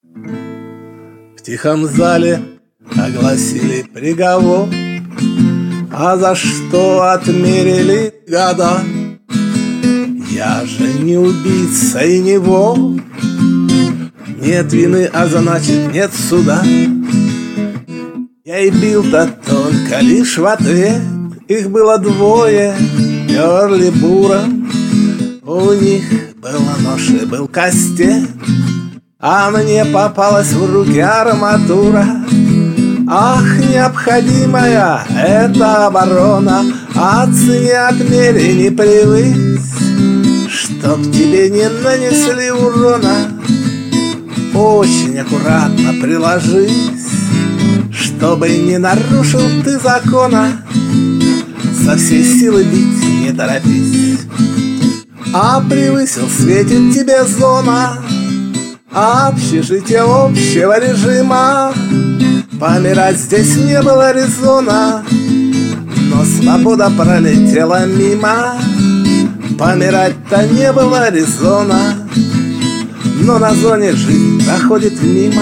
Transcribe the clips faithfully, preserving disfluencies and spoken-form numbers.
В тихом зале огласили приговор, а за что отмерили года? Я же не убийца и не вор. Нет вины, а значит нет суда. Я и бил-то только лишь в ответ. Их было двое, перли буром. У них было нож и был кастет, а мне попалась в руки арматура. Ах, необходимая эта оборона, от цены отмери не привысь, чтоб тебе не нанесли урона. Очень аккуратно приложись, чтобы не нарушил ты закона. Со всей силы бить не торопись, а превысил, светит тебе зона. Общежитие общего режима, помирать здесь не было резона. Но свобода пролетела мимо, помирать-то не было резона. Но на зоне жизнь проходит мимо.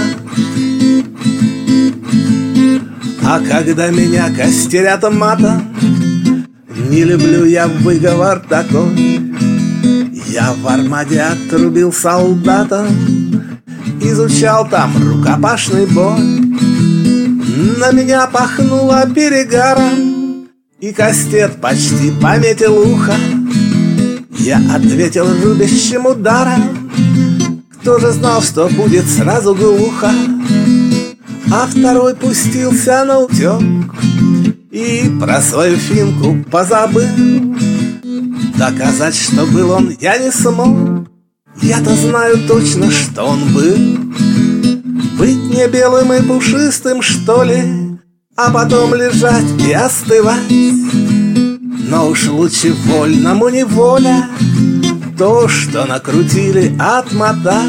А когда меня костерят матом, не люблю я выговор такой. Я в армаде отрубил солдата, изучал там рукопашный бой. На меня пахнуло перегаром, и кастет почти пометил ухо. Я ответил рубящим ударом. Кто же знал, что будет сразу глухо? А второй пустился на утек и про свою финку позабыл. Доказать, что был он, я не смог. Я-то знаю точно, что он был. Быть не белым и пушистым, что ли, а потом лежать и остывать. Но уж лучше вольному неволя то, что накрутили, отмотать.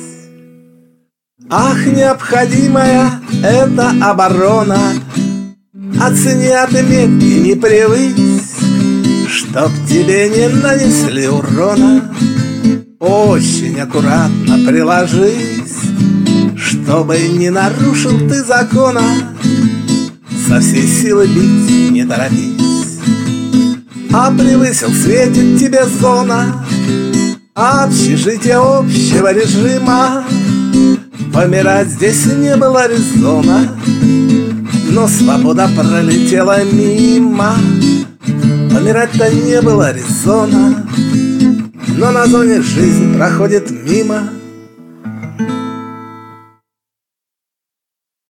Ах, необходимая эта оборона, о цене отметь и не привысь, чтоб тебе не нанесли урона. Очень аккуратно приложись, чтобы не нарушил ты закона. Со всей силы бить не торопись, а превысил, светит тебе зона. Общежитие общего режима, помирать здесь не было резона. Но свобода пролетела мимо, помирать-то не было резона. Но на зоне жизнь проходит мимо.